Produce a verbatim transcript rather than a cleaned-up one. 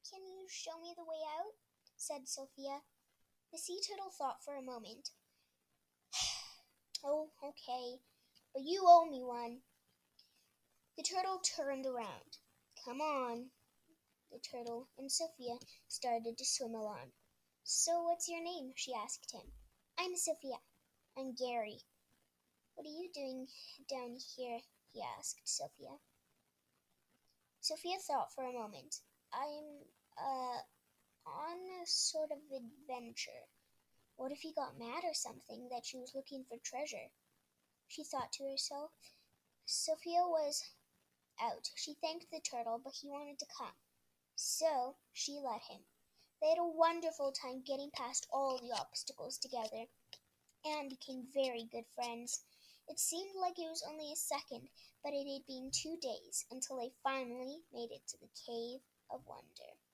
Can you show me the way out? Said Sophia. The sea turtle thought for a moment. Oh, okay, but you owe me one. The turtle turned around. Come on. The turtle and Sophia started to swim along. So what's your name? She asked him. I'm Sophia. I'm Gary. What are you doing down here? He asked Sophia. Sophia thought for a moment. I'm, uh, on a sort of adventure. What if he got mad or something that she was looking for treasure? She thought to herself. Sophia was out. She thanked the turtle, but he wanted to come. So she let him. They had a wonderful time getting past all the obstacles together and became very good friends. It seemed like it was only a second, but it had been two days until they finally made it to the Cave of Wonder.